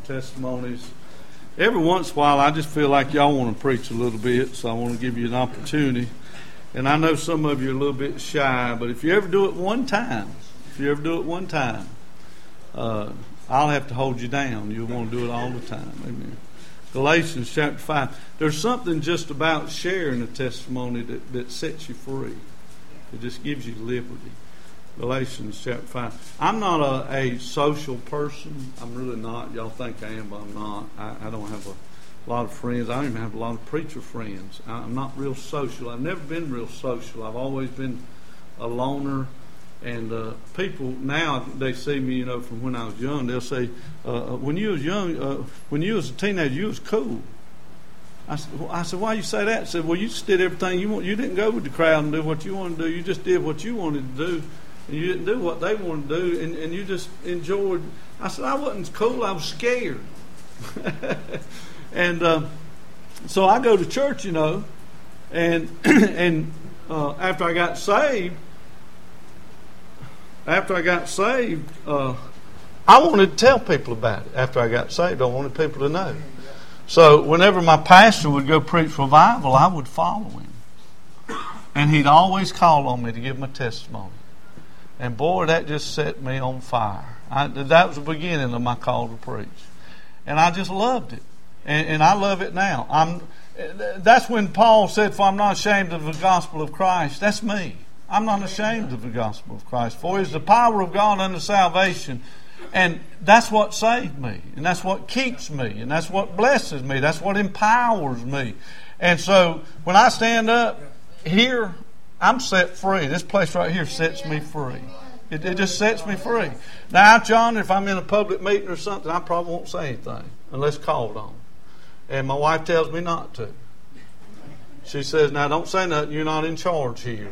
testimonies. Every once in a while, I just feel like y'all want to preach a little bit, so I want to give you an opportunity. And I know some of you are a little bit shy, but if you ever do it one time, I'll have to hold you down. You'll want to do it all the time. Amen. Galatians chapter 5. There's something just about sharing a testimony that sets you free. It just gives you liberty. Galatians chapter 5. I'm not a social person. I'm really not. Y'all think I am, but I'm not. I don't have a lot of friends. I don't even have a lot of preacher friends. I'm not real social. I've never been real social. I've always been a loner. And people now, they see me, from when I was young. They'll say, when you was young, when you was a teenager, you was cool. I said, why you say that? I said, well, you just did everything you want. You didn't go with the crowd and do what you wanted to do. You just did what you wanted to do. And you didn't do what they wanted to do. And you just enjoyed. I said, I wasn't cool. I was scared. And so I go to church, and after I got saved, I wanted to tell people about it. After I got saved, I wanted people to know. So whenever my pastor would go preach revival, I would follow him. And he'd always call on me to give my testimony. And boy, that just set me on fire. That was the beginning of my call to preach. And I just loved it. And I love it now. That's when Paul said, for I'm not ashamed of the gospel of Christ. That's me. I'm not ashamed of the gospel of Christ. For it is the power of God unto salvation. And that's what saved me. And that's what keeps me. And that's what blesses me. That's what empowers me. And so when I stand up here, I'm set free. This place right here sets me free. It just sets me free. Now out yonder, if I'm in a public meeting or something, I probably won't say anything unless called on. And my wife tells me not to. She says, now don't say nothing. You're not in charge here.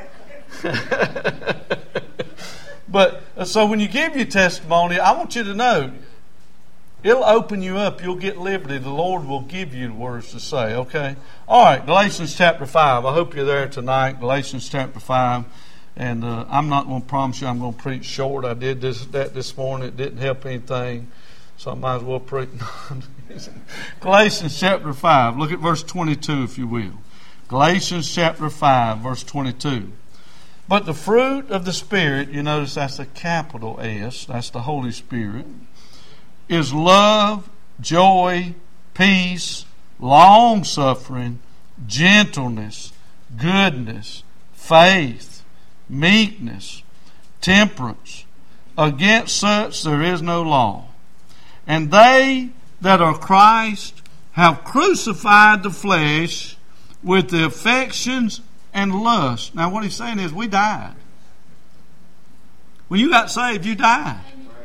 But so when you give your testimony, I want you to know it'll open you up. You'll get liberty. The Lord will give you the words to say. Okay. All right. Galatians chapter 5. I hope you're there tonight. Galatians chapter 5. And I'm not going to promise you I'm going to preach short. I did that this morning. It didn't help anything, so I might as well preach. Galatians chapter 5. Look at verse 22, if you will. Galatians chapter 5, verse 22. But the fruit of the Spirit, you notice that's a capital S, that's the Holy Spirit, is love, joy, peace, long-suffering, gentleness, goodness, faith, meekness, temperance. Against such there is no law. And they that are Christ have crucified the flesh with the affections and lust. Now what he's saying is we died. When you got saved, you died.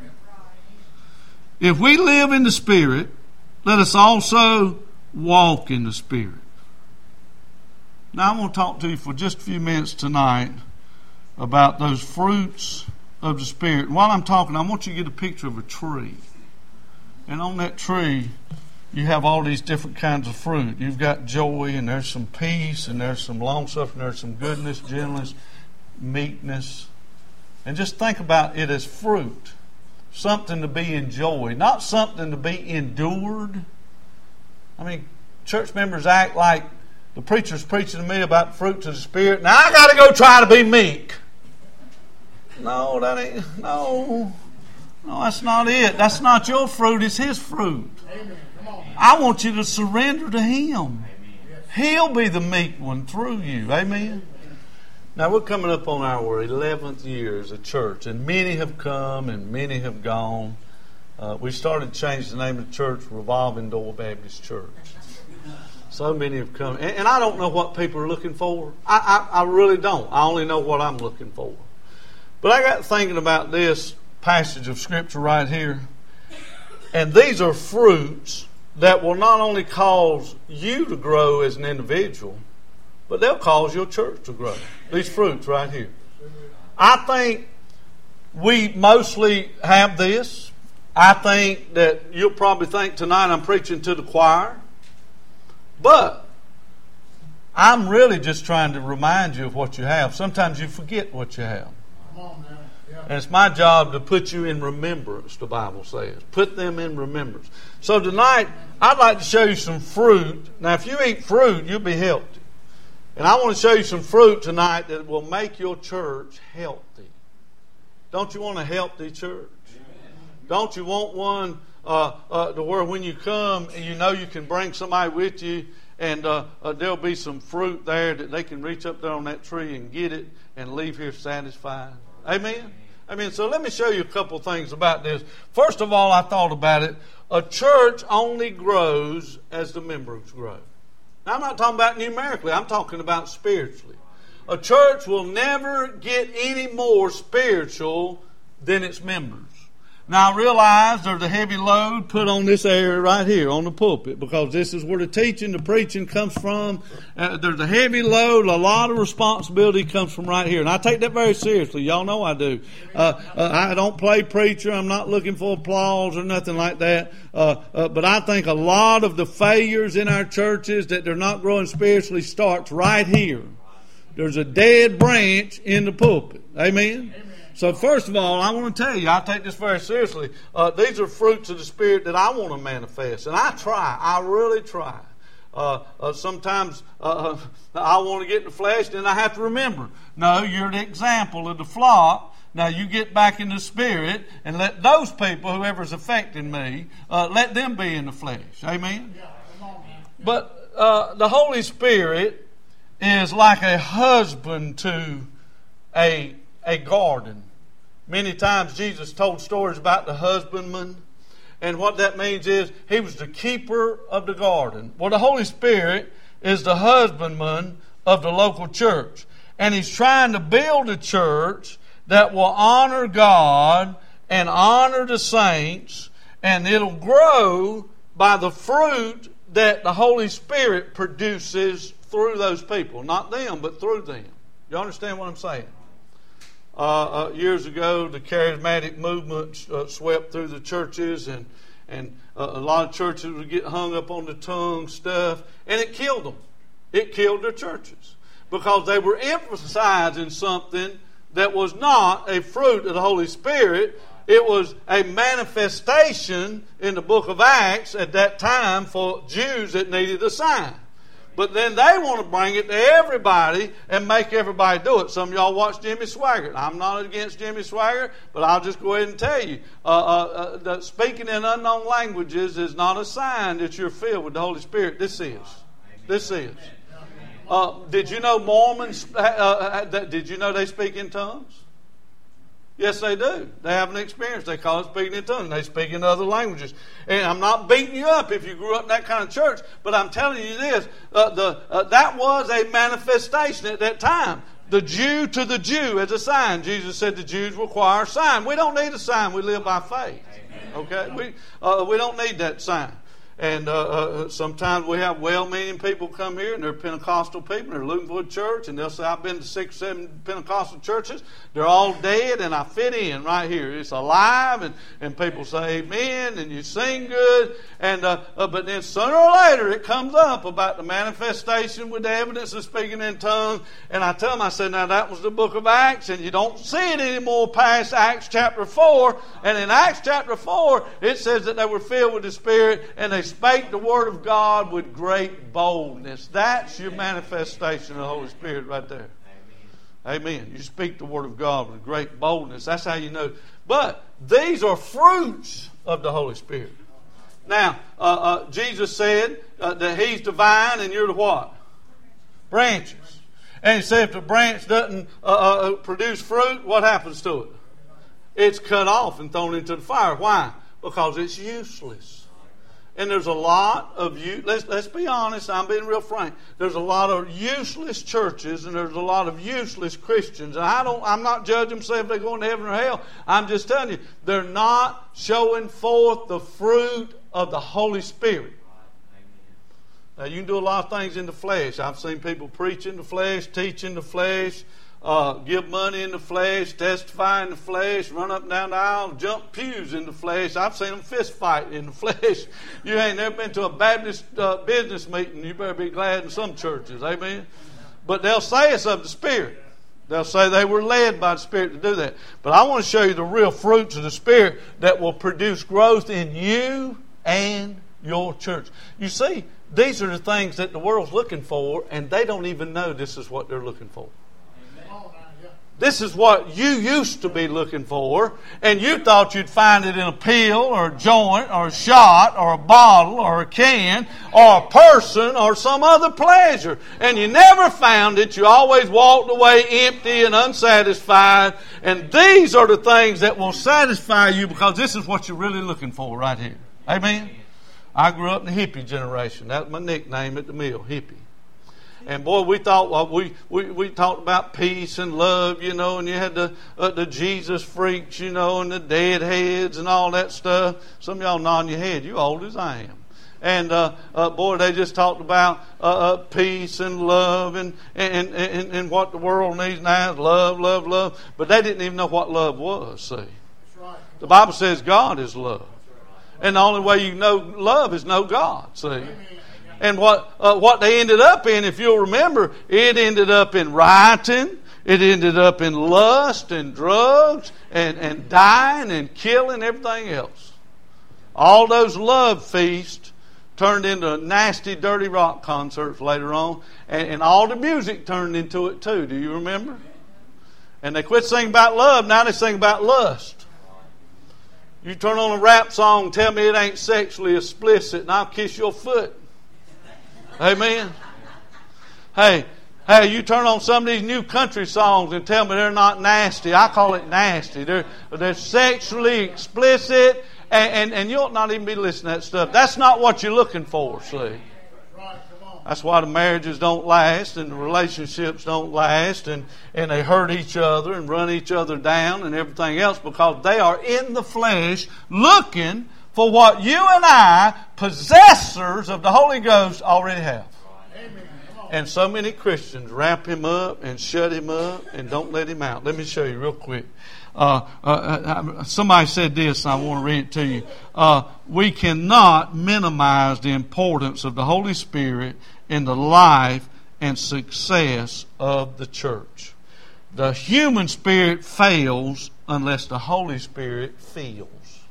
If we live in the Spirit, let us also walk in the Spirit. Now I want to talk to you for just a few minutes tonight about those fruits of the Spirit. And while I'm talking, I want you to get a picture of a tree. And on that tree, you have all these different kinds of fruit. You've got joy, and there's some peace, and there's some long-suffering, there's some goodness, gentleness, meekness. And just think about it as fruit. Something to be enjoyed, not something to be endured. I mean, church members act like the preacher's preaching to me about the fruits of the Spirit. Now I got to go try to be meek. No, that ain't. No, that's not it. That's not your fruit. It's His fruit. I want you to surrender to Him. He'll be the meek one through you. Amen. Now we're coming up on our 11th year as a church, and many have come and many have gone. We started to change the name of the church, Revolving Door Baptist Church. So many have come, and I don't know what people are looking for. I really don't. I only know what I'm looking for. But I got thinking about this passage of Scripture right here, and these are fruits that will not only cause you to grow as an individual, but they'll cause your church to grow. These fruits right here. I think we mostly have this. I think that you'll probably think tonight I'm preaching to the choir. But I'm really just trying to remind you of what you have. Sometimes you forget what you have. And it's my job to put you in remembrance, the Bible says. Put them in remembrance. So tonight, I'd like to show you some fruit. Now, if you eat fruit, you'll be healthy. And I want to show you some fruit tonight that will make your church healthy. Don't you want a healthy church? Don't you want one to where when you come, you know you can bring somebody with you, and there'll be some fruit there that they can reach up there on that tree and get it and leave here satisfied. Amen? So let me show you a couple things about this. First of all, I thought about it. A church only grows as the members grow. Now, I'm not talking about numerically. I'm talking about spiritually. A church will never get any more spiritual than its members. Now, I realize there's a heavy load put on this area right here on the pulpit, because this is where the teaching, the preaching comes from. There's a heavy load, a lot of responsibility comes from right here. And I take that very seriously. Y'all know I do. I don't play preacher. I'm not looking for applause or nothing like that. But I think a lot of the failures in our churches that they're not growing spiritually starts right here. There's a dead branch in the pulpit. Amen? So first of all, I want to tell you, I take this very seriously. These are fruits of the Spirit that I want to manifest. And I try. I really try. Sometimes I want to get in the flesh, then I have to remember. No, you're the example of the flock. Now you get back in the Spirit and let those people, whoever's affecting me, let them be in the flesh. Amen? But the Holy Spirit is like a husband to a garden. Many times Jesus told stories about the husbandman, and what that means is he was the keeper of the garden. Well, the Holy Spirit is the husbandman of the local church, and he's trying to build a church that will honor God and honor the saints, and it'll grow by the fruit that the Holy Spirit produces through those people. Not them, but through them. You understand what I'm saying? Years ago, the charismatic movement swept through the churches, and a lot of churches would get hung up on the tongue stuff, and it killed them. It killed their churches because they were emphasizing something that was not a fruit of the Holy Spirit. It was a manifestation in the book of Acts at that time for Jews that needed a sign. But then they want to bring it to everybody and make everybody do it. Some of y'all watch Jimmy Swaggart. I'm not against Jimmy Swaggart, but I'll just go ahead and tell you, that speaking in unknown languages is not a sign that you're filled with the Holy Spirit. This is. Did you know Mormons, did you know they speak in tongues? Yes, they do. They have an experience. They call it speaking in tongues. They speak in other languages. And I'm not beating you up if you grew up in that kind of church, but I'm telling you this. That was a manifestation at that time. The Jew to the Jew as a sign. Jesus said the Jews require a sign. We don't need a sign. We live by faith. Okay? We don't need that sign. And sometimes we have well-meaning people come here, and they're Pentecostal people, and they're looking for a church, and they'll say, I've been to 6 or 7 Pentecostal churches. They're all dead, and I fit in right here. It's alive, and people say amen, and you sing good. But then sooner or later, it comes up about the manifestation with the evidence of speaking in tongues. And I tell them, I said, now that was the book of Acts, and you don't see it anymore past Acts chapter 4. And in Acts chapter 4, it says that they were filled with the Spirit, and they spake the word of God with great boldness. That's your manifestation of the Holy Spirit right there. Amen. You speak the word of God with great boldness. That's how you know. But these are fruits of the Holy Spirit. Now, Jesus said that He's the vine and you're the what? Branches. And He said if the branch doesn't produce fruit, what happens to it? It's cut off and thrown into the fire. Why? Because it's useless. And there's a lot of let's be honest, I'm being real frank. There's a lot of useless churches, and there's a lot of useless Christians. And I'm not judging them, saying if they're going to heaven or hell. I'm just telling you, they're not showing forth the fruit of the Holy Spirit. Now, you can do a lot of things in the flesh. I've seen people preach in the flesh, teach in the flesh, give money in the flesh, testify in the flesh, run up and down the aisle, jump pews in the flesh. I've seen them fist fight in the flesh. You ain't never been to a Baptist business meeting. You better be glad in some churches. Amen. But they'll say it's of the Spirit. They'll say they were led by the Spirit to do that. But I want to show you the real fruits of the Spirit that will produce growth in you and your church. You see, these are the things that the world's looking for, and they don't even know this is what they're looking for. This is what you used to be looking for, and you thought you'd find it in a pill or a joint or a shot or a bottle or a can or a person or some other pleasure. And you never found it. You always walked away empty and unsatisfied. And these are the things that will satisfy you, because this is what you're really looking for right here. Amen? I grew up in the hippie generation. That's my nickname at the mill, hippie. And boy, we thought, well, we talked about peace and love, you know, and you had the Jesus freaks, you know, and the deadheads and all that stuff. Some of y'all nodding your head. You old as I am. And boy, they just talked about peace and love and what the world needs now is love, love, love. But they didn't even know what love was. See, the Bible says God is love, and the only way you know love is know God. See. And what they ended up in, if you'll remember, it ended up in rioting. It ended up in lust and drugs and dying and killing, everything else. All those love feasts turned into nasty, dirty rock concerts later on. And all the music turned into it too. Do you remember? And they quit singing about love. Now they sing about lust. You turn on a rap song, tell me it ain't sexually explicit, and I'll kiss your foot. Amen. Hey, you turn on some of these new country songs and tell me they're not nasty. I call it nasty. They're sexually explicit, and you ought not even be listening to that stuff. That's not what you're looking for, see. That's why the marriages don't last and the relationships don't last, and they hurt each other and run each other down and everything else, because they are in the flesh looking for what you and I, possessors of the Holy Ghost, already have. And so many Christians wrap him up and shut him up and don't let him out. Let me show you real quick. Somebody said this, and I want to read it to you. We cannot minimize the importance of the Holy Spirit in the life and success of the church. The human spirit fails unless the Holy Spirit feels.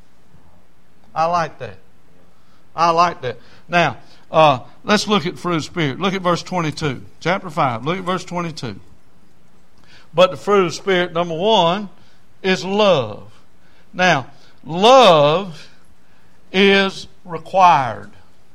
I like that. I like that. Now, let's look at fruit of the Spirit. Look at verse 22. Chapter 5. Look at verse 22. But the fruit of the Spirit, number 1, is love. Now, love is required,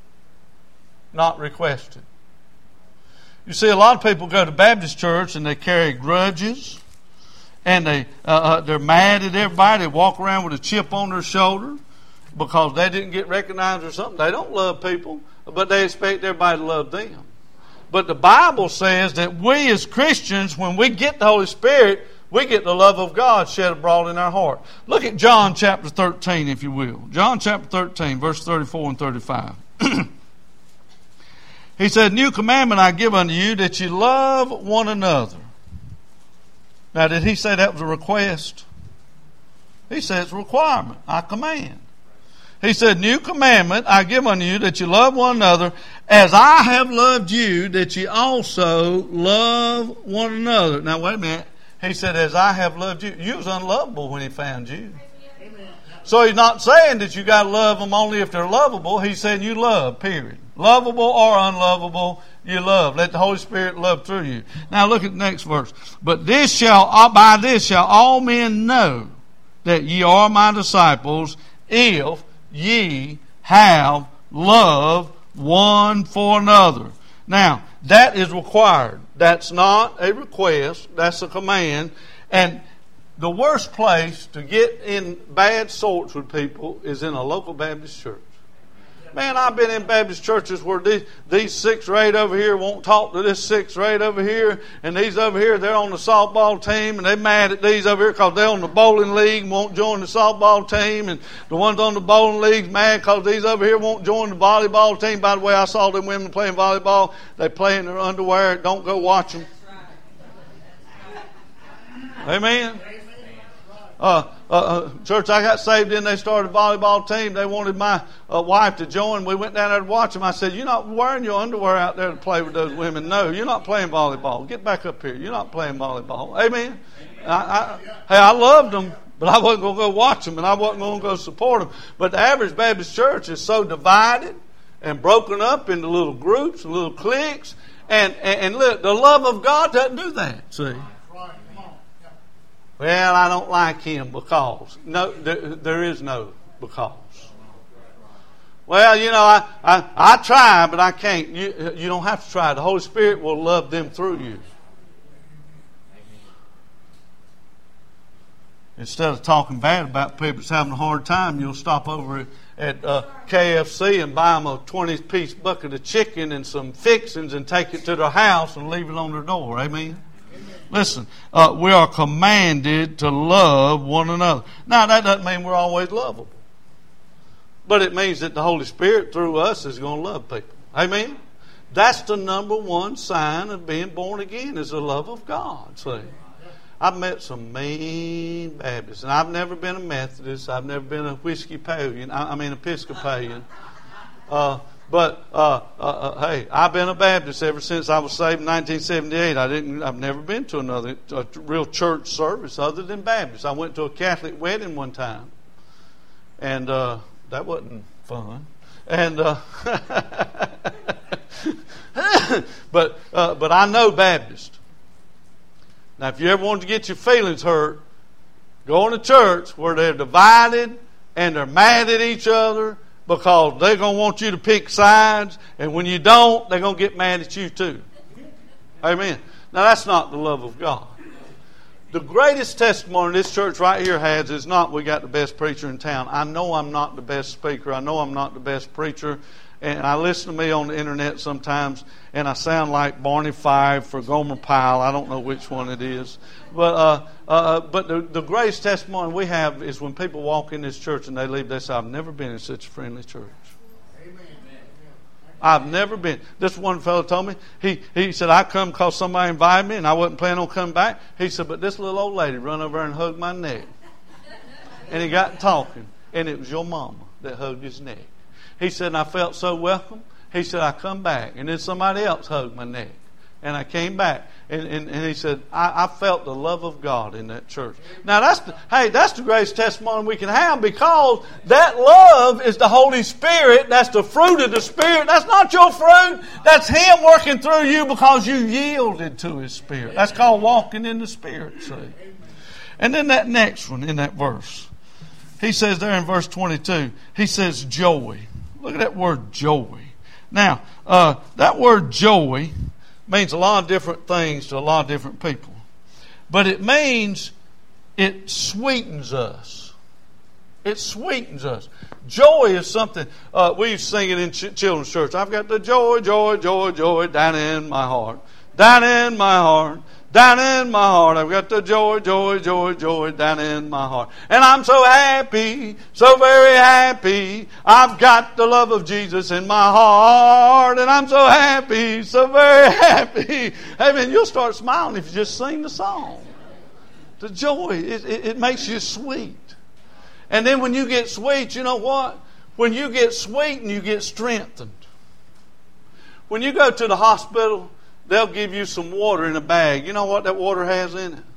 not requested. You see, a lot of people go to Baptist church and they carry grudges, and they're mad at everybody. They walk around with a chip on their shoulder because they didn't get recognized or something. They don't love people, but they expect everybody to love them. But the Bible says that we as Christians, when we get the Holy Spirit, we get the love of God shed abroad in our heart. Look at John chapter 13, if you will. John chapter 13, verse 34 and 35. He said, "New commandment I give unto you, that you love one another." Now, did he say that was a request? He said it's a requirement. I command. He said, "New commandment I give unto you, that you love one another, as I have loved you, that you also love one another." Now, wait a minute. He said, "As I have loved you." You was unlovable when he found you. Amen. So he's not saying that you got to love them only if they're lovable. He's saying you love, period. Lovable or unlovable, you love. Let the Holy Spirit love through you. Now look at the next verse. "But by this shall all men know that ye are my disciples, if ye have love one for another." Now, that is required. That's not a request. That's a command. And the worst place to get in bad sorts with people is in a local Baptist church. Man, I've been in Baptist churches where these 6 or 8 over here won't talk to this 6 or 8 over here, and these over here, they're on the softball team, and they're mad at these over here because they're on the bowling league and won't join the softball team, and the ones on the bowling league's mad because these over here won't join the volleyball team. By the way, I saw them women playing volleyball. They play in their underwear. Don't go watch them. Amen. church I got saved in, they started a volleyball team. They wanted my wife to join. We went down there to watch them. I said, "You're not wearing your underwear out there to play with those women. No, you're not playing volleyball. Get back up here. You're not playing volleyball." Amen. I loved them, but I wasn't going to go watch them, and I wasn't going to go support them. But the average Baptist church is so divided and broken up into little groups and little cliques. And look, the love of God doesn't do that, see. Well, I don't like him because. No, there is no because. Well, you know, I try, but I can't. You don't have to try. The Holy Spirit will love them through you. Instead of talking bad about people that's having a hard time, you'll stop over at KFC and buy them a 20-piece bucket of chicken and some fixings and take it to their house and leave it on their door. Amen? Listen, we are commanded to love one another. Now, that doesn't mean we're always lovable. But it means that the Holy Spirit through us is going to love people. Amen? That's the number one sign of being born again, is the love of God. See? I've met some mean Baptists, and I've never been a Methodist. I've never been a Episcopalian. Hey, I've been a Baptist ever since I was saved in 1978. I've never been to a real church service other than Baptist. I went to a Catholic wedding one time, and that wasn't fun. And but I know Baptist. Now, if you ever want to get your feelings hurt, go in a church where they're divided and they're mad at each other because they're going to want you to pick sides, and when you don't, they're going to get mad at you too. Amen. Now, that's not the love of God. The greatest testimony this church right here has is not we got the best preacher in town. I know I'm not the best speaker. I know I'm not the best preacher. And I listen to me on the internet sometimes, and I sound like Barney Fife or Gomer Pyle. I don't know which one it is. But the greatest testimony we have is when people walk in this church and they leave, they say, "I've never been in such a friendly church. Amen. I've never been." This one fellow told me, he said, "I come because somebody invited me and I wasn't planning on coming back." He said, "But this little old lady run over and hugged my neck." And he got talking, and it was your mama that hugged his neck. He said, "And I felt so welcome." He said, "I come back." And then somebody else hugged my neck. And I came back. And he said, I felt the love of God in that church. Now, that's the greatest testimony we can have, because that love is the Holy Spirit. That's the fruit of the Spirit. That's not your fruit. That's Him working through you because you yielded to His Spirit. That's called walking in the Spirit, see. And then that next one in that verse. He says there in verse 22, he says joy. Look at that word joy. Now, that word joy means a lot of different things to a lot of different people. But it means it sweetens us. It sweetens us. Joy is something, we used to sing it in children's church. I've got the joy, joy, joy, joy down in my heart. Down in my heart. Down in my heart, I've got the joy, joy, joy, joy down in my heart. And I'm so happy, so very happy. I've got the love of Jesus in my heart. And I'm so happy, so very happy. I mean, you'll start smiling if you just sing the song. The joy, it makes you sweet. And then when you get sweet, you know what? When you get sweet and you get strengthened. When you go to the hospital, they'll give you some water in a bag. You know what that water has in it?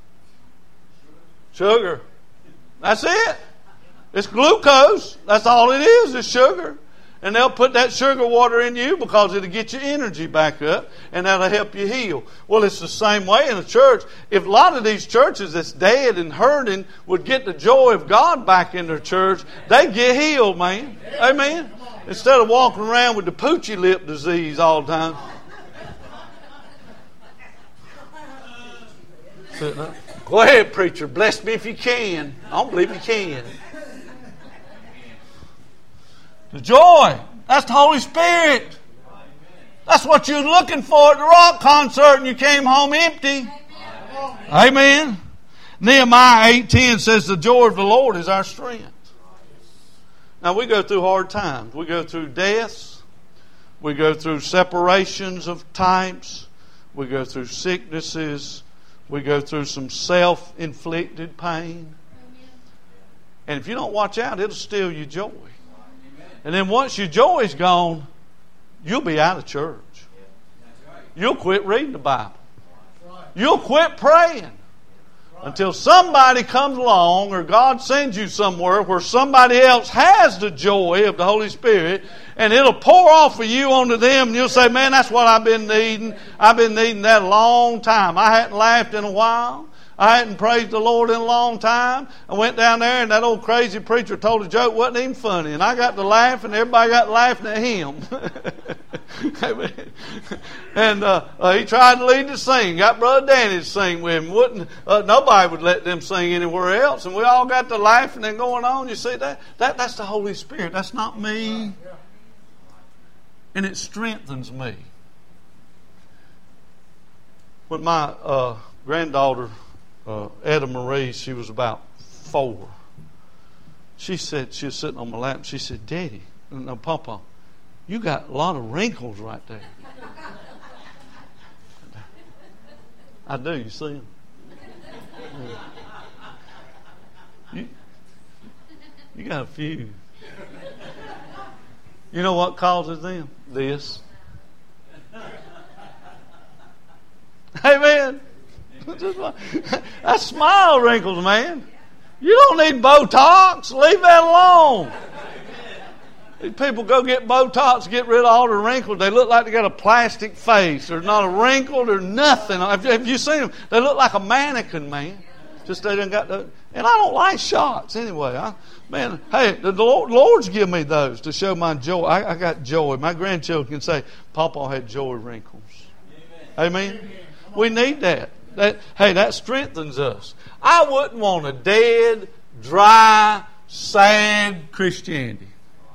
Sugar. That's it. It's glucose. That's all it is sugar. And they'll put that sugar water in you because it'll get your energy back up, and that'll help you heal. Well, it's the same way in a church. If a lot of these churches that's dead and hurting would get the joy of God back in their church, they'd get healed, man. Amen? Instead of walking around with the poochy lip disease all the time. Go ahead, preacher. Bless me if you can. I don't believe you can. The joy. That's the Holy Spirit. That's what you're looking for at the rock concert and you came home empty. Amen. Nehemiah 8:10 says the joy of the Lord is our strength. Now we go through hard times. We go through deaths. We go through separations of types. We go through sicknesses. We go through some self-inflicted pain. And if you don't watch out, it'll steal your joy. And then once your joy's gone, you'll be out of church. You'll quit reading the Bible. You'll quit praying. Until somebody comes along or God sends you somewhere where somebody else has the joy of the Holy Spirit and it'll pour off of you onto them and you'll say, man, that's what I've been needing. I've been needing that a long time. I hadn't laughed in a while. I hadn't praised the Lord in a long time. I went down there and that old crazy preacher told a joke wasn't even funny. And I got to laugh and everybody got laughing at him. And he tried to lead to sing. Got Brother Danny to sing with him. Nobody would let them sing anywhere else. And we all got to laughing and going on. You see, that's the Holy Spirit. That's not me. And it strengthens me. When my granddaughter, Etta Marie, she was about 4. She said, she was sitting on my lap, and she said, Daddy, no, Papa, you got a lot of wrinkles right there. I do, you see them? You got a few. You know what causes them? This. Amen. That's smile wrinkles, man. You don't need Botox. Leave that alone. These people go get Botox, get rid of all the wrinkles. They look like they got a plastic face. There's not a wrinkle. There's nothing. Have you seen them? They look like a mannequin, man. Just they done got the. And I don't like shots anyway. Hey, the Lord's give me those to show my joy. I got joy. My grandchildren can say, Papa had joy wrinkles. Amen. We need that. That strengthens us. I wouldn't want a dead, dry, sad Christianity.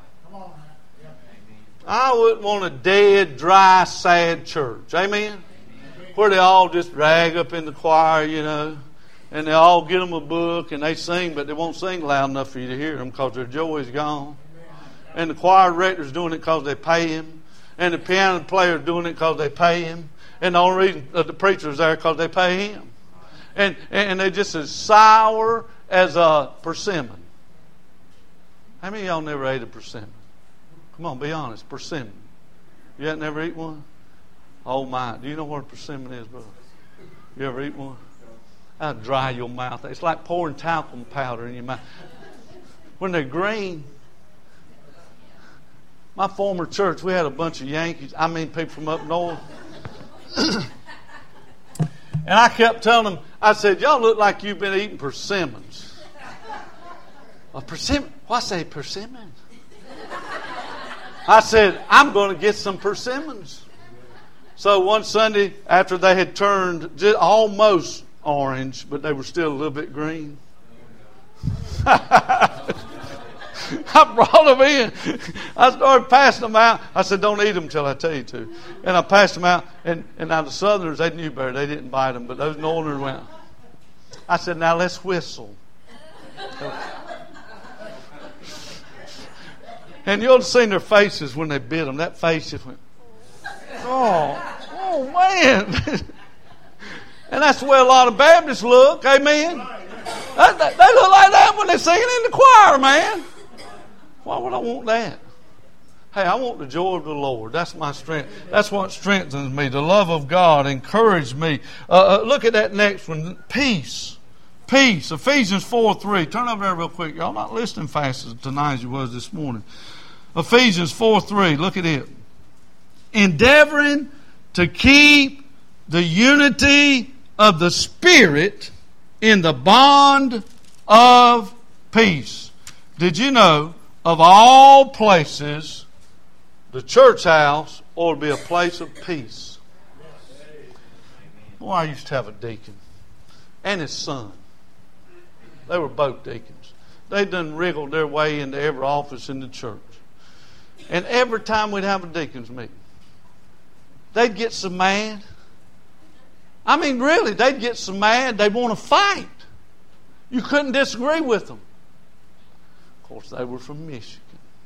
I wouldn't want a dead, dry, sad church. Amen? Where they all just drag up in the choir, you know, and they all get them a book and they sing, but they won't sing loud enough for you to hear them because their joy is gone. And the choir director's doing it because they pay him. And the piano player's doing it because they pay him. And the only reason the preacher's there because they pay him. And they're just as sour as a persimmon. How many of y'all never ate a persimmon? Come on, be honest. Persimmon. You ain't never eat one? Oh my. Do you know what a persimmon is, brother? You ever eat one? That'll dry your mouth. It's like pouring talcum powder in your mouth. When they're green. My former church, we had a bunch of Yankees. I mean, people from up north. And I kept telling them, I said, y'all look like you've been eating persimmons. A persimmon? What's a persimmon? I said, I'm going to get some persimmons. So one Sunday, after they had turned just almost orange, but they were still a little bit green, I brought them in. I started passing them out. I said, don't eat them until I tell you to. And I passed them out. And now the Southerners, they knew better. They didn't bite them. But those Northerners went. I said, now let's whistle. And you'll have seen their faces when they bit them. That face just went, oh man. And that's the way a lot of Baptists look. Amen. They look like that when they're singing in the choir, man. Why would I want that? Hey, I want the joy of the Lord. That's my strength. That's what strengthens me. The love of God encouraged me. Look at that next one. Peace. Peace. Ephesians 4:3. Turn over there real quick. Y'all not listening fast as tonight as you was this morning. Ephesians 4:3. Look at it. Endeavoring to keep the unity of the Spirit in the bond of peace. Did you know, of all places, the church house ought to be a place of peace? Boy, I used to have a deacon and his son. They were both deacons. They done wriggled their way into every office in the church. And every time we'd have a deacons meeting, they'd get so mad. I mean, really, they'd get so mad they'd want to fight. You couldn't disagree with them. Of course, they were from Michigan.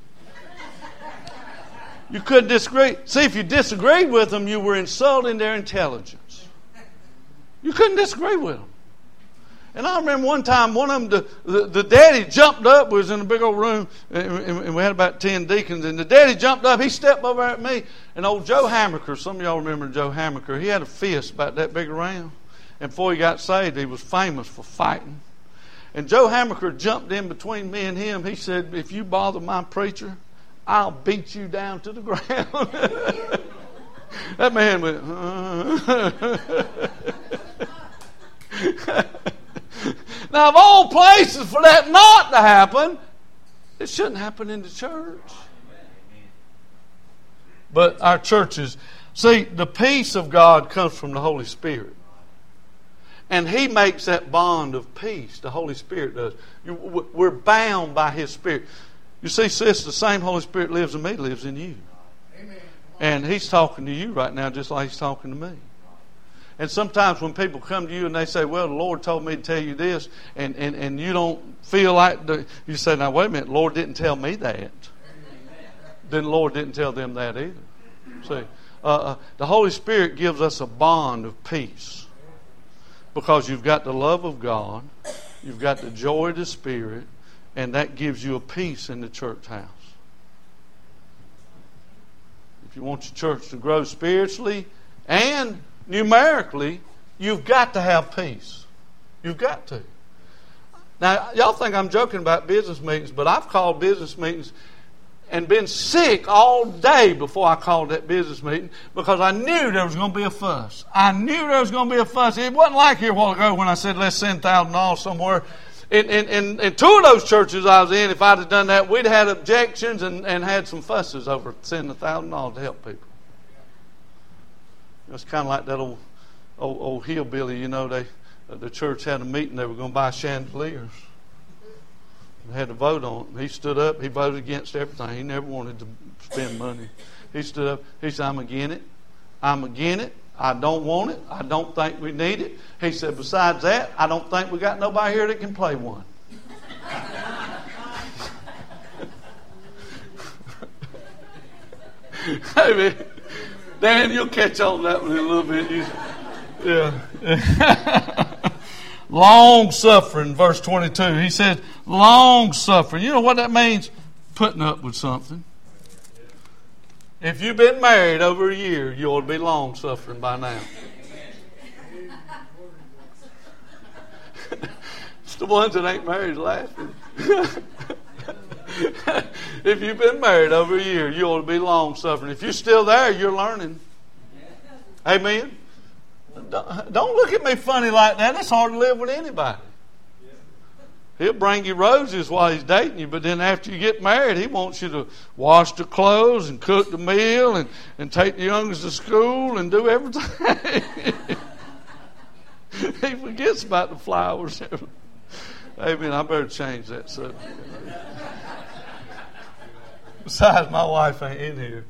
You couldn't disagree. See, if you disagreed with them, you were insulting their intelligence. You couldn't disagree with them. And I remember one time, one of them, the daddy jumped up. We was in a big old room, and we had about 10 deacons. And the daddy jumped up. He stepped over at me. And old Joe Hammaker, some of y'all remember Joe Hammaker, he had a fist about that big around. And before he got saved, he was famous for fighting. And Joe Hammaker jumped in between me and him. He said, if you bother my preacher, I'll beat you down to the ground. That man went, Now, of all places for that not to happen, it shouldn't happen in the church. But our churches, see, the peace of God comes from the Holy Spirit. And He makes that bond of peace. The Holy Spirit does. We're bound by His Spirit. You see, sis, the same Holy Spirit lives in me, lives in you. And He's talking to you right now just like He's talking to me. And sometimes when people come to you and they say, well, the Lord told me to tell you this, and you don't feel like, you say, now wait a minute, the Lord didn't tell me that. Then the Lord didn't tell them that either. See, the Holy Spirit gives us a bond of peace. Because you've got the love of God, you've got the joy of the Spirit, and that gives you a peace in the church house. If you want your church to grow spiritually and numerically, you've got to have peace. You've got to. Now, y'all think I'm joking about business meetings, but I've called business meetings and been sick all day before I called that business meeting because I knew there was going to be a fuss. I knew there was going to be a fuss. It wasn't like here a while ago when I said, let's send $1,000 somewhere. In two of those churches I was in, if I'd have done that, we'd had objections and had some fusses over sending $1,000 to help people. It's kind of like that old hillbilly, you know, the church had a meeting, they were going to buy chandeliers. They had to vote on it. He stood up, he voted against everything. He never wanted to spend money. He stood up, he said, I'm against it. I'm against it. I don't want it. I don't think we need it. He said, besides that, I don't think we got nobody here that can play one. Hey, man. Dan, you'll catch on that one in a little bit. Yeah. Long suffering, verse 22. He says, long suffering. You know what that means? Putting up with something. If you've been married over a year, you ought to be long suffering by now. It's the ones that ain't married laughing. If you've been married over a year, you ought to be long suffering. If you're still there, you're learning. Amen. Don't look at me funny like that. It's hard to live with anybody. He'll bring you roses while he's dating you, but then after you get married, he wants you to wash the clothes and cook the meal and take the youngest to school and do everything. He forgets about the flowers. Amen. I better change that subject. Besides, my wife ain't in here.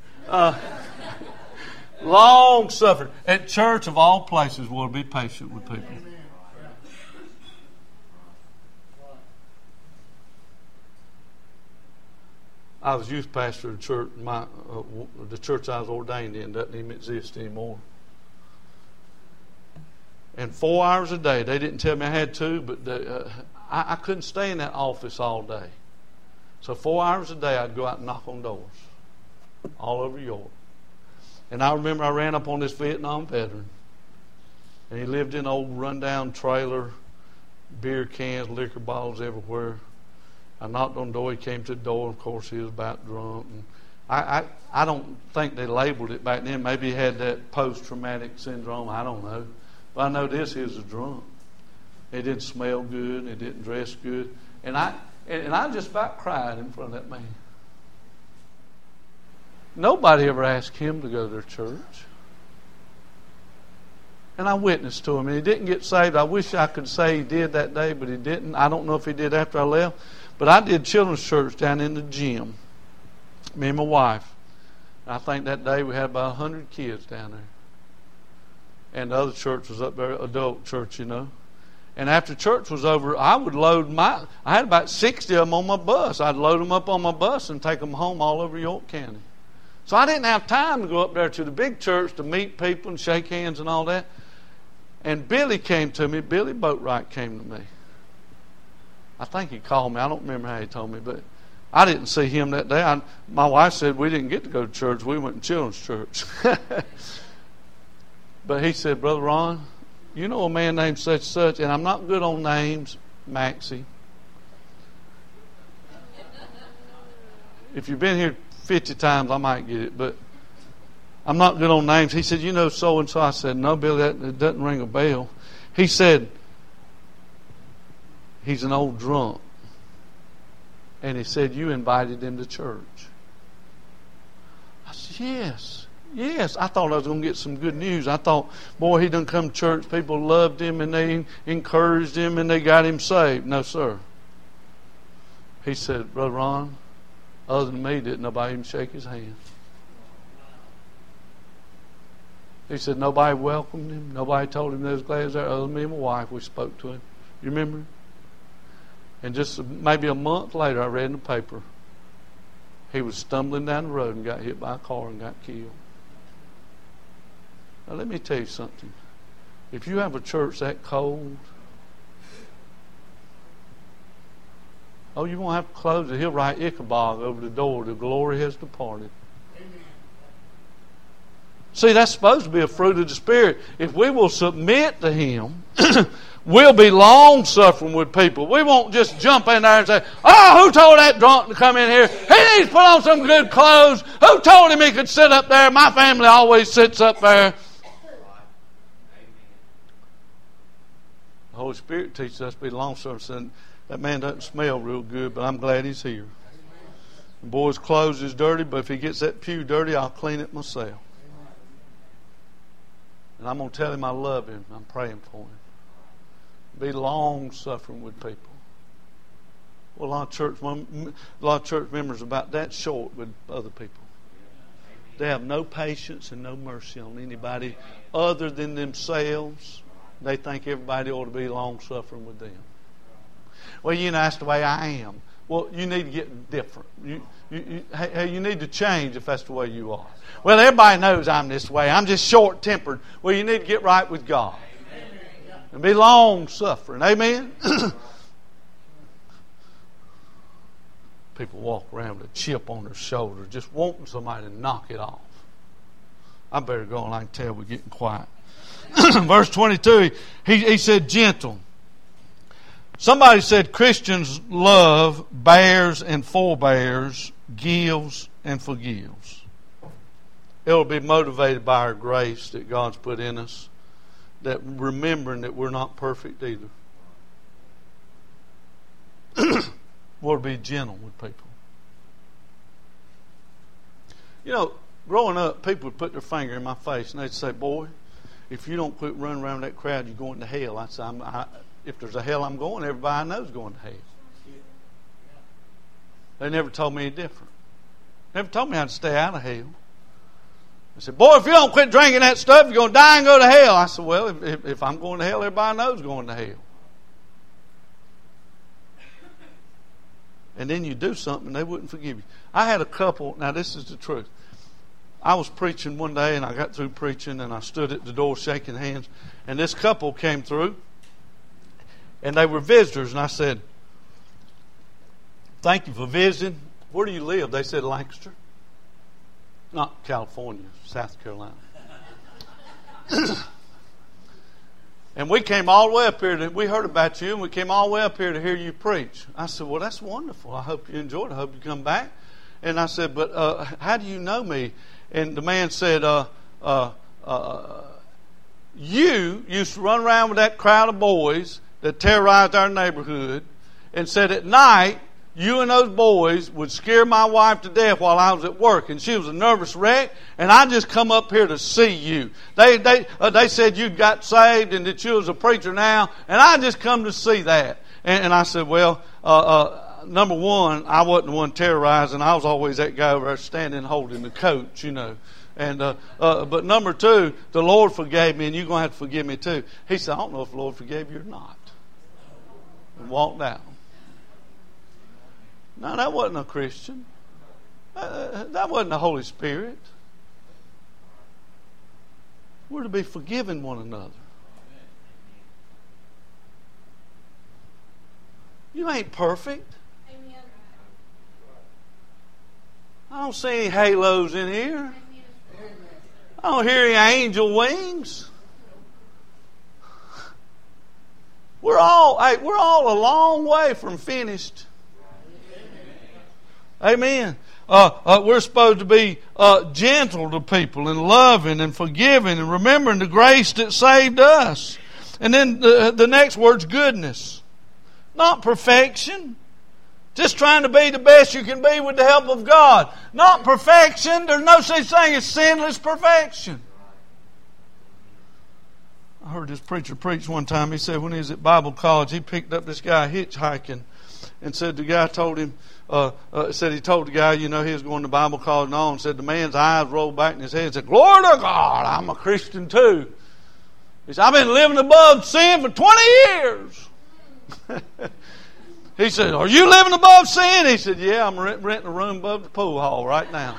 Long suffering. At church, of all places, we'll be patient with people. I was youth pastor of church. The church I was ordained in doesn't even exist anymore. And 4 hours a day, they didn't tell me I had to, but I couldn't stay in that office all day. So 4 hours a day, I'd go out and knock on doors all over York. And I remember I ran up on this Vietnam veteran. And he lived in an old rundown trailer, beer cans, liquor bottles everywhere. I knocked on the door. He came to the door. Of course, he was about drunk. And I don't think they labeled it back then. Maybe he had that post-traumatic syndrome. I don't know. But I know this, he was a drunk. He didn't smell good. He didn't dress good. And I just about cried in front of that man. Nobody ever asked him to go to their church. And I witnessed to him. And he didn't get saved. I wish I could say he did that day, but he didn't. I don't know if he did after I left. But I did children's church down in the gym. Me and my wife. I think that day we had about 100 kids down there. And the other church was up there, adult church, you know. And after church was over, I would load I had about 60 of them on my bus. I'd load them up on my bus and take them home all over York County. So I didn't have time to go up there to the big church to meet people and shake hands and all that. And Billy came to me. Billy Boatwright came to me. I think he called me. I don't remember how he told me, but I didn't see him that day. My wife said we didn't get to go to church. We went to children's church. But he said, Brother Ron, you know a man named such and such, and I'm not good on names, Maxie. If you've been here 50 times, I might get it, but I'm not good on names. He said, you know so-and-so. I said, no, Billy, that doesn't ring a bell. He said, he's an old drunk. And he said, you invited him to church. I said, yes. I thought I was going to get some good news. I thought, boy, he done come to church. People loved him and they encouraged him and they got him saved. No, sir. He said, Brother Ron, other than me, didn't nobody even shake his hand. He said, nobody welcomed him. Nobody told him they was glad he was there. Other than me and my wife, we spoke to him. You remember? And just maybe a month later, I read in the paper, he was stumbling down the road and got hit by a car and got killed. Now, let me tell you something. If you have a church that cold, you won't have to close it. He'll write Ichabod over the door. The glory has departed. See, that's supposed to be a fruit of the Spirit. If we will submit to Him, we'll be long-suffering with people. We won't just jump in there and say, who told that drunk to come in here? He needs to put on some good clothes. Who told him he could sit up there? My family always sits up there. The Holy Spirit teaches us to be long-suffering. That man doesn't smell real good, but I'm glad he's here. The boy's clothes is dirty, but if he gets that pew dirty, I'll clean it myself. And I'm going to tell him I love him. I'm praying for him. Be long-suffering with people. Well, a lot of church members are about that short with other people. They have no patience and no mercy on anybody other than themselves. They think everybody ought to be long-suffering with them. Well, that's the way I am. Well, you need to get different. You need to change if that's the way you are. Well, everybody knows I'm this way. I'm just short-tempered. Well, you need to get right with God. And be long-suffering. Amen? People walk around with a chip on their shoulder just wanting somebody to knock it off. I better go and I can tell we're getting quiet. Verse 22, he said gentle. Somebody said Christians love, bears and forbears, gives and forgives. It will be motivated by our grace that God's put in us, that remembering that we're not perfect either. We'll be gentle with people. Growing up, people would put their finger in my face and they'd say, boy, if you don't quit running around that crowd, you're going to hell. I said, if there's a hell I'm going, everybody I know is going to hell. They never told me any different. Never told me how to stay out of hell. They said, boy, if you don't quit drinking that stuff, you're going to die and go to hell. I said, well, if I'm going to hell, everybody I know is going to hell. And then you do something and they wouldn't forgive you. I had a couple, now this is the truth. I was preaching one day and I got through preaching and I stood at the door shaking hands. And this couple came through and they were visitors. And I said, thank you for visiting. Where do you live? They said Lancaster. Not California, South Carolina. And we came all the way up here. We heard about you and we came all the way up here to hear you preach. I said, well, that's wonderful. I hope you enjoyed it. I hope you come back. And I said, but how do you know me? And the man said, you used to run around with that crowd of boys that terrorized our neighborhood, and said at night, you and those boys would scare my wife to death while I was at work, and she was a nervous wreck, and I just come up here to see you. They said you got saved and that you was a preacher now, and I just come to see that. And I said, well, number one, I wasn't the one terrorizing. I was always that guy over there standing holding the coach, And but number two, the Lord forgave me, and you're going to have to forgive me too. He said, I don't know if the Lord forgave you or not. And walked out. No, that wasn't a Christian. That wasn't the Holy Spirit. We're to be forgiving one another. You ain't perfect. I don't see any halos in here. I don't hear any angel wings. We're all a long way from finished. Amen. We're supposed to be gentle to people and loving and forgiving and remembering the grace that saved us. And then the next word's goodness. Not perfection. Just trying to be the best you can be with the help of God. Not perfection. There's no such thing as sinless perfection. I heard this preacher preach one time. He said when he was at Bible college, he picked up this guy hitchhiking, and said the guy told him, said he told the guy, he was going to Bible college and all, and said the man's eyes rolled back in his head and said, "Glory to God, I'm a Christian too." He said, "I've been living above sin for 20 years." He said, "Are you living above sin?" He said, "Yeah, I'm renting a room above the pool hall right now."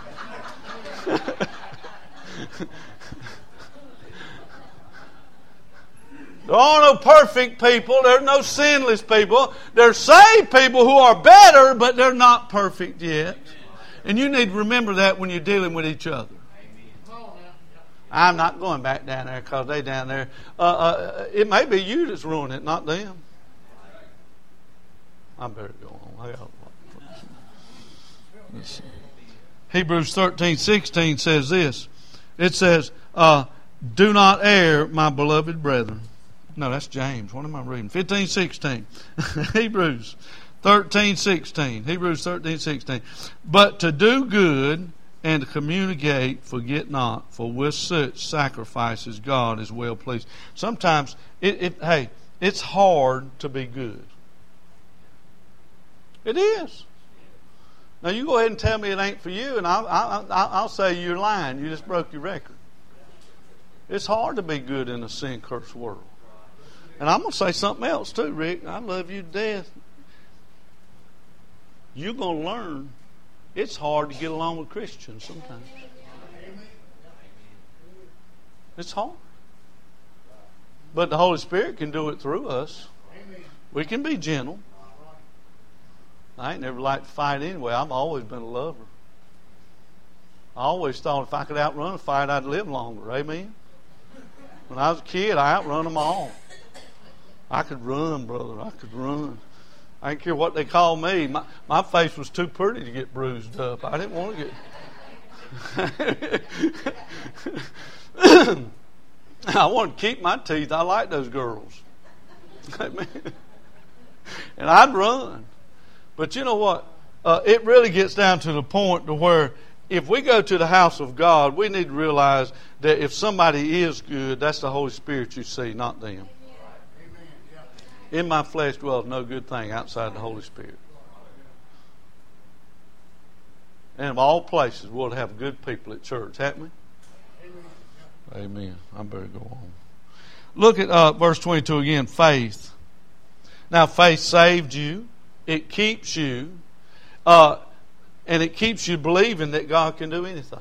There are no perfect people. There are no sinless people. There are saved people who are better, but they're not perfect yet. And you need to remember that when you're dealing with each other. I'm not going back down there because they down there. It may be you that's ruining it, not them. I better go on. Hebrews 13:16 says this. It says, "Do not err, my beloved brethren." No, that's James. What am I reading? 15:16. Hebrews 13:16. Hebrews 13:16. "But to do good and to communicate, forget not, for with such sacrifices God is well pleased." Sometimes, it's hard to be good. It is. Now you go ahead and tell me it ain't for you, and I'll say you're lying. You just broke your record. It's hard to be good in a sin-cursed world. And I'm going to say something else too, Rick. I love you to death. You're going to learn it's hard to get along with Christians sometimes. It's hard. But the Holy Spirit can do it through us. We can be gentle. I ain't never liked to fight anyway. I've always been a lover. I always thought if I could outrun a fight, I'd live longer. Amen? When I was a kid, I outrun them all. I could run, brother. I could run. I didn't care what they called me. My face was too pretty to get bruised up. I didn't want to get... I wanted to keep my teeth. I like those girls. Amen. And I'd run. But you know what? It really gets down to the point to where if we go to the house of God, we need to realize that if somebody is good, that's the Holy Spirit you see, not them. In my flesh dwells no good thing outside the Holy Spirit. And of all places, we'll have good people at church, haven't we? Amen. I better go on. Look at verse 22 again, faith. Now, faith saved you. It keeps you. And it keeps you believing that God can do anything.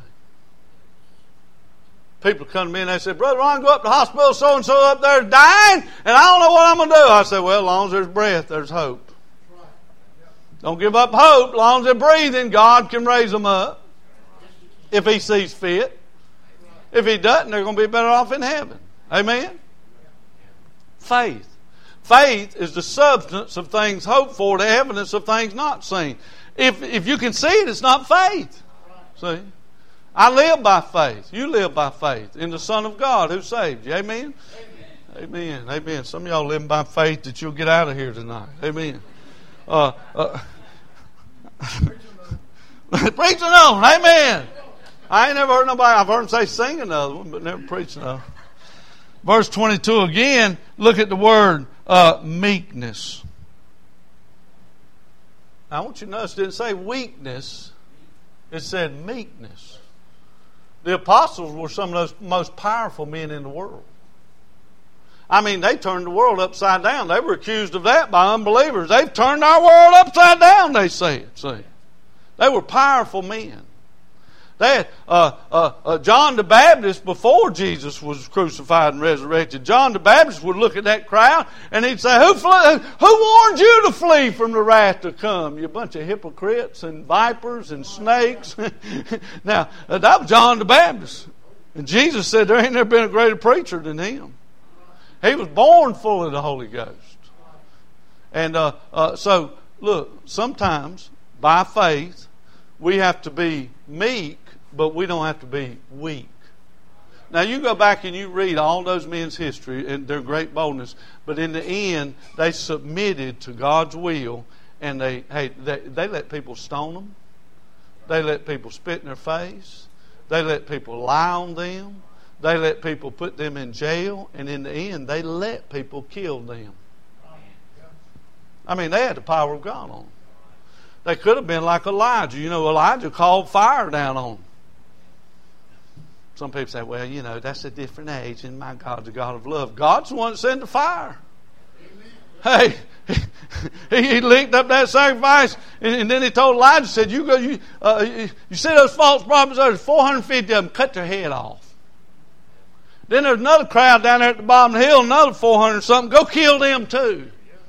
People come to me and they say, "Brother Ron, go up to the hospital, so-and-so up there is dying, and I don't know what I'm going to do." I say, "Well, as long as there's breath, there's hope. Don't give up hope. As long as they're breathing, God can raise them up if He sees fit. If He doesn't, they're going to be better off in heaven." Amen? Faith. Faith is the substance of things hoped for, the evidence of things not seen. If you can see it, it's not faith. See? I live by faith. You live by faith in the Son of God who saved you. Amen? Amen. Amen. Some of y'all living by faith that you'll get out of here tonight. Amen. Preach another one. Amen. I ain't never heard nobody. I've heard them say sing another one, but never preach another one. Verse 22 again, look at the word meekness. Now, I want you to notice it didn't say weakness. It said meekness. The apostles were some of those most powerful men in the world. I mean, they turned the world upside down. They were accused of that by unbelievers. They've turned our world upside down, they said. See? They were powerful men. They had, John the Baptist, before Jesus was crucified and resurrected, John the Baptist would look at that crowd and he'd say, who warned you to flee from the wrath to come? You bunch of hypocrites and vipers and snakes. Now, that was John the Baptist. And Jesus said there ain't never been a greater preacher than him. He was born full of the Holy Ghost. And so, look, sometimes by faith we have to be meek, but we don't have to be weak. Now you go back and you read all those men's history and their great boldness, but in the end they submitted to God's will, and they let people stone them. They let people spit in their face. They let people lie on them. They let people put them in jail, and in the end they let people kill them. I mean, they had the power of God on them. They could have been like Elijah. You know, Elijah called fire down on them. Some people say, well, you know, that's a different age, and my God's a God of love. God's the one that sent the fire. Hey, he linked up that sacrifice, and then he told Elijah, said, you go, you see those false prophets, there's 450 of them, cut their head off. Then there's another crowd down there at the bottom of the hill, another 400 something, go kill them too.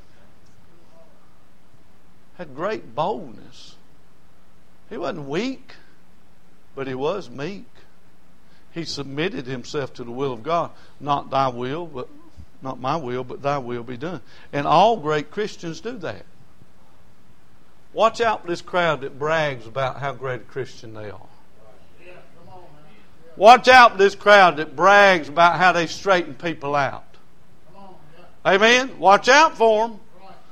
Had great boldness. He wasn't weak, but he was meek. He submitted himself to the will of God. Not thy will, but not my will, but thy will be done. And all great Christians do that. Watch out for this crowd that brags about how great a Christian they are. Watch out for this crowd that brags about how they straighten people out. Amen? Watch out for them.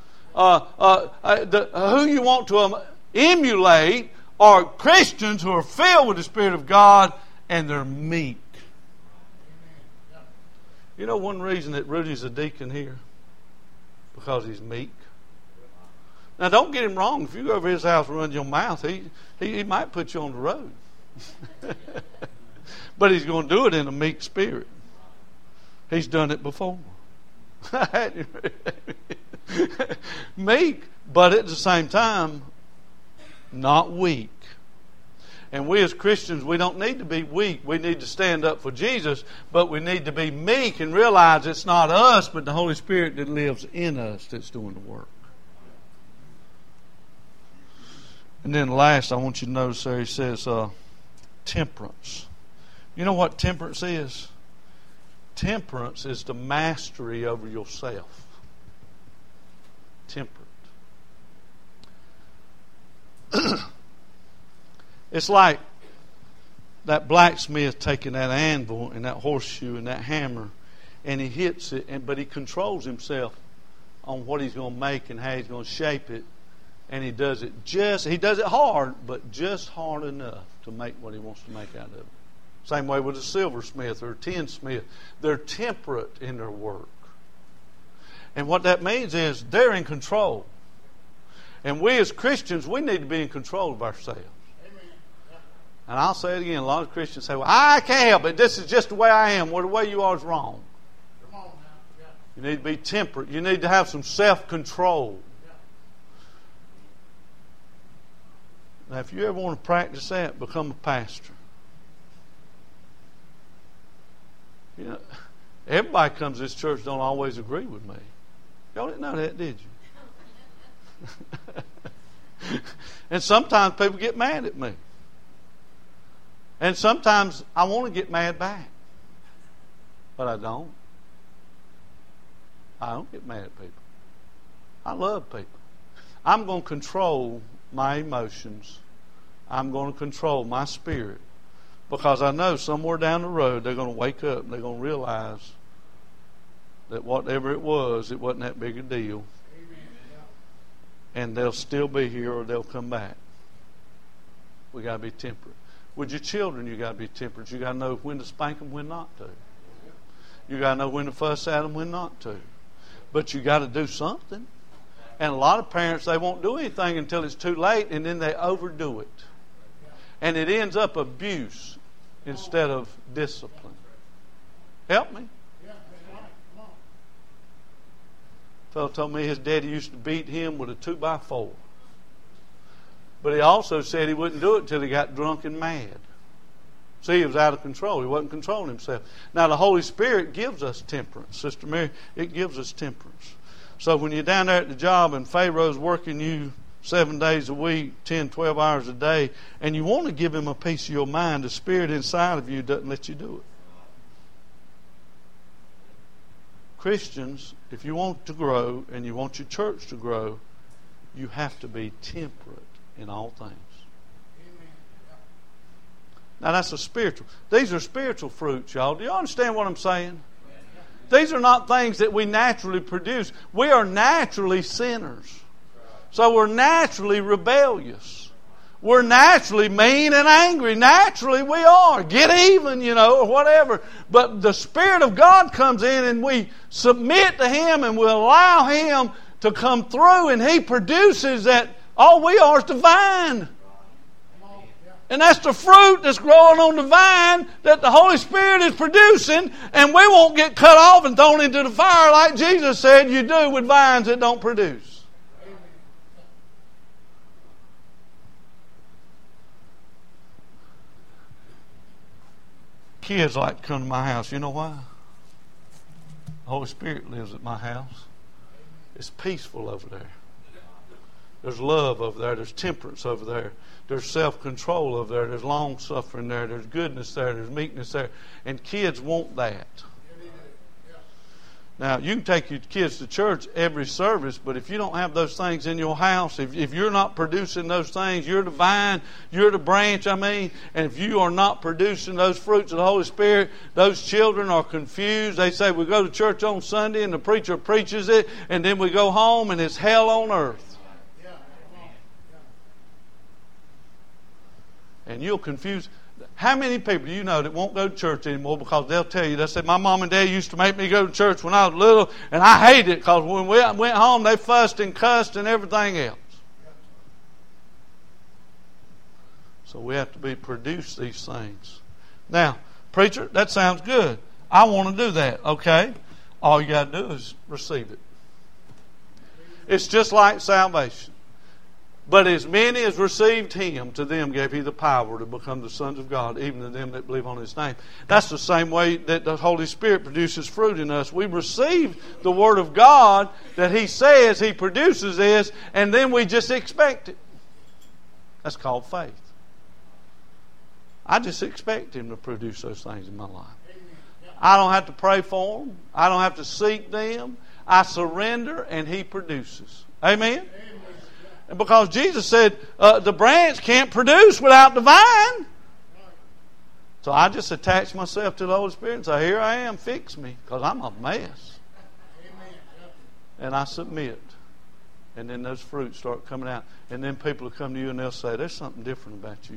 Who you want to emulate are Christians who are filled with the Spirit of God, and they're meek. You know one reason that Rudy's a deacon here? Because he's meek. Now don't get him wrong. If you go over his house and run your mouth, he might put you on the road. But he's going to do it in a meek spirit. He's done it before. Meek, but at the same time, not weak. And we as Christians, we don't need to be weak. We need to stand up for Jesus, but we need to be meek and realize it's not us, but the Holy Spirit that lives in us that's doing the work. And then last, I want you to notice there he says temperance. You know what temperance is? Temperance is the mastery over yourself. Temperate. It's like that blacksmith taking that anvil and that horseshoe and that hammer, and he hits it, but he controls himself on what he's going to make and how he's going to shape it, and he does it hard, but just hard enough to make what he wants to make out of it. Same way with a silversmith or a tinsmith. They're temperate in their work. And what that means is they're in control. And we as Christians, we need to be in control of ourselves. And I'll say it again, a lot of Christians say, well, I can't help it. This is just the way I am. Well, the way you are is wrong. You need to be temperate. You need to have some self-control. Now, if you ever want to practice that, become a pastor. You know, everybody comes to this church don't always agree with me. Y'all didn't know that, did you? And sometimes people get mad at me. And sometimes I want to get mad back. But I don't. I don't get mad at people. I love people. I'm going to control my emotions. I'm going to control my spirit. Because I know somewhere down the road they're going to wake up and they're going to realize that whatever it wasn't that big a deal. And they'll still be here or they'll come back. We got to be temperate. With your children, you got to be temperate. You got to know when to spank them, when not to. You got to know when to fuss at them, when not to. But you got to do something. And a lot of parents, they won't do anything until it's too late, and then they overdo it. And it ends up abuse instead of discipline. Help me. A fellow told me his daddy used to beat him with a 2x4. But he also said he wouldn't do it till he got drunk and mad. See, he was out of control. He wasn't controlling himself. Now, the Holy Spirit gives us temperance. Sister Mary, it gives us temperance. So when you're down there at the job and Pharaoh's working you 7 days a week, 10, 12 hours a day, and you want to give him a piece of your mind, the Spirit inside of you doesn't let you do it. Christians, if you want to grow and you want your church to grow, you have to be temperate in all things. Now that's a spiritual. These are spiritual fruits, y'all. Do you understand what I'm saying? These are not things that we naturally produce. We are naturally sinners. So we're naturally rebellious. We're naturally mean and angry. Naturally we are. Get even, or whatever. But the Spirit of God comes in and we submit to Him and we allow Him to come through, and He produces that. All we are is the vine. And that's the fruit that's growing on the vine that the Holy Spirit is producing, and we won't get cut off and thrown into the fire like Jesus said you do with vines that don't produce. Kids like to come to my house. You know why? The Holy Spirit lives at my house. It's peaceful over there. There's love over there. There's temperance over there. There's self-control over there. There's long-suffering there. There's goodness there. There's meekness there. And kids want that. Now, you can take your kids to church every service, but if you don't have those things in your house, if you're not producing those things, you're the vine, you're the branch, and if you are not producing those fruits of the Holy Spirit, those children are confused. They say, we go to church on Sunday and the preacher preaches it, and then we go home and it's hell on earth. And you'll confuse. How many people do you know that won't go to church anymore because they'll tell you, they'll say, my mom and dad used to make me go to church when I was little, and I hated it because when we went home they fussed and cussed and everything else. So we have to produce these things. Now, preacher, that sounds good. I want to do that. Okay. All you got to do is receive it. It's just like salvation. But as many as received Him, to them gave He the power to become the sons of God, even to them that believe on His name. That's the same way that the Holy Spirit produces fruit in us. We receive the Word of God that He says He produces this, and then we just expect it. That's called faith. I just expect Him to produce those things in my life. I don't have to pray for them. I don't have to seek them. I surrender, and He produces. Amen? And because Jesus said the branch can't produce without the vine. So I just attach myself to the Holy Spirit and say, here I am, fix me, because I'm a mess. And I submit. And then those fruits start coming out. And then people will come to you and they'll say, there's something different about you.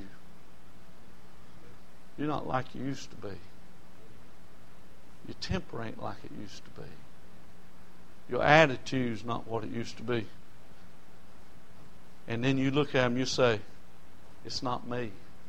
You're not like you used to be. Your temper ain't like it used to be. Your attitude's not what it used to be. And then you look at them and you say, it's not me.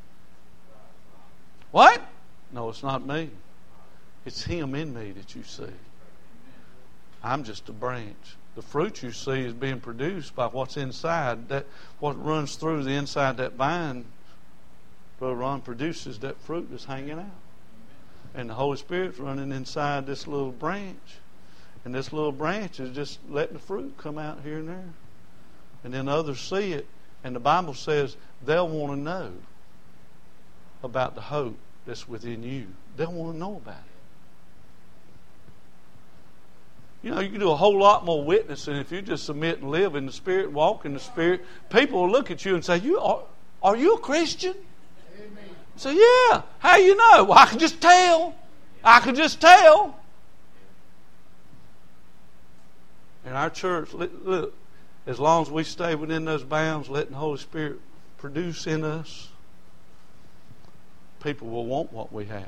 What? No, it's not me. It's Him in me that you see. I'm just a branch. The fruit you see is being produced by what's inside. That what runs through the inside of that vine, Brother Ron, produces that fruit that's hanging out. And the Holy Spirit's running inside this little branch. And this little branch is just letting the fruit come out here and there. And then others see it. And the Bible says they'll want to know about the hope that's within you. They'll want to know about it. You can do a whole lot more witnessing if you just submit and live in the Spirit, walk in the Spirit. People will look at you and say, are you a Christian? Amen. Say, yeah. How you know? Well, I can just tell. I can just tell. In our church, look, as long as we stay within those bounds, letting the Holy Spirit produce in us, people will want what we have.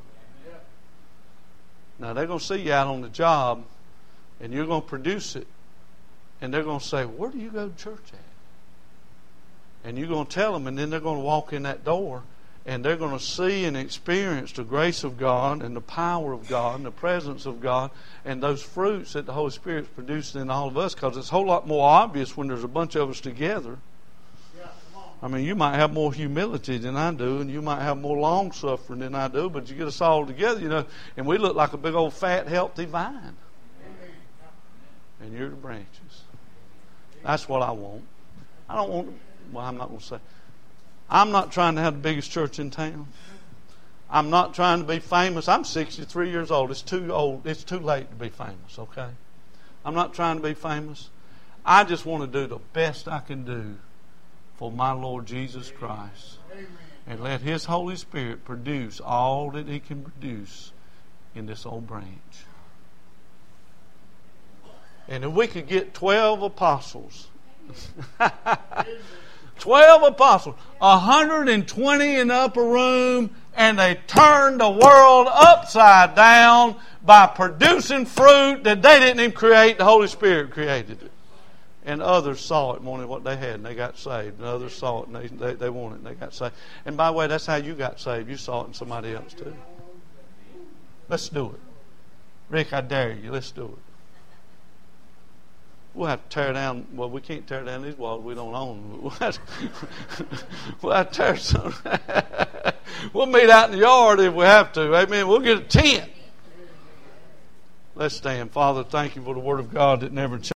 Now, they're going to see you out on the job, and you're going to produce it, and they're going to say, where do you go to church at? And you're going to tell them, and then they're going to walk in that door, and they're going to see and experience the grace of God and the power of God and the presence of God and those fruits that the Holy Spirit's producing in all of us, because it's a whole lot more obvious when there's a bunch of us together. Yeah, come on. I mean, you might have more humility than I do, and you might have more long suffering than I do, but you get us all together, and we look like a big old fat, healthy vine. And you're the branches. That's what I want. I don't want, well, I'm not going to say. I'm not trying to have the biggest church in town. I'm not trying to be famous. I'm 63 years old. It's too old. It's too late to be famous, okay? I'm not trying to be famous. I just want to do the best I can do for my Lord Jesus Christ. And let His Holy Spirit produce all that He can produce in this old branch. And if we could get 12 apostles, 12 apostles, 120 in the upper room, and they turned the world upside down by producing fruit that they didn't even create. The Holy Spirit created it. And others saw it, wanted what they had, and they got saved. And others saw it, and they wanted it, and they got saved. And by the way, that's how you got saved. You saw it in somebody else too. Let's do it. Rick, I dare you. Let's do it. We'll have to tear down. Well, we can't tear down these walls. We don't own them. We'll have to tear some. We'll meet out in the yard if we have to. Amen. We'll get a tent. Let's stand. Father, thank you for the Word of God that never changes.